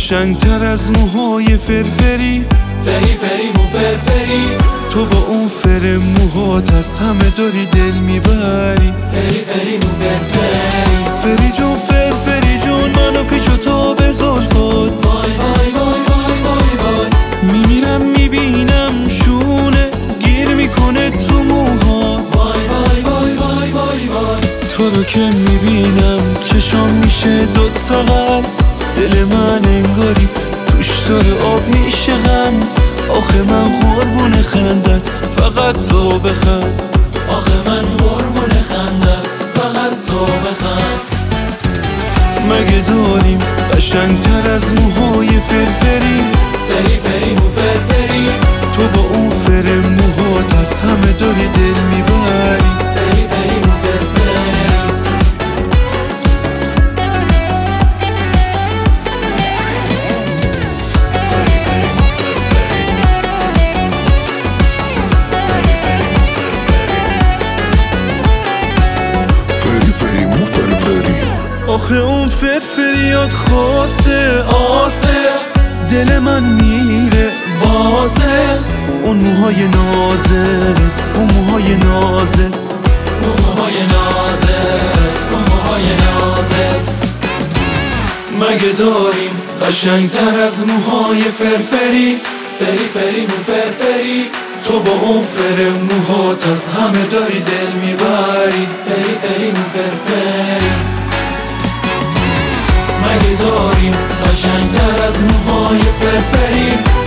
قشنگتر از موهای فرفری، فری فری مو فرفری. تو با اون فر موهات از همه داری دل میبری. فری فری مو فرفری. فری جون فرفری جون منو پیچ و تا به زلفات. وای وای وای وای وای وای. میمیرم میبینم شونه گیر میکنه تو موهات. وای وای وای وای وای وای. تو رو که میبینم چشام میشه دوتا قلب. دل من انگاری توش داره آب میشه غم. آخه من قربون خندت فقط تو بخند. آخه من قربون خندت فقط تو بخند. مگه داریم قشنگتر از موهای فرفری؟ فری فری مو فرفری. تو با اون فر موهات از همه داری دل میبری. فری فری مو فرفری. آخه اون فرفریات خاصه آسه. دل من میره واسه اون موهای نازت، اون موهای نازت، اون موهای نازت، اون موهای نازت. مگه داریم قشنگتر از موهای فرفری؟ فری فری مو فرفری. تو با اون فر موهات از همه داری دل میبری. فری فری مو فرفری. مگه داریم قشنگتر از موهای فرفری؟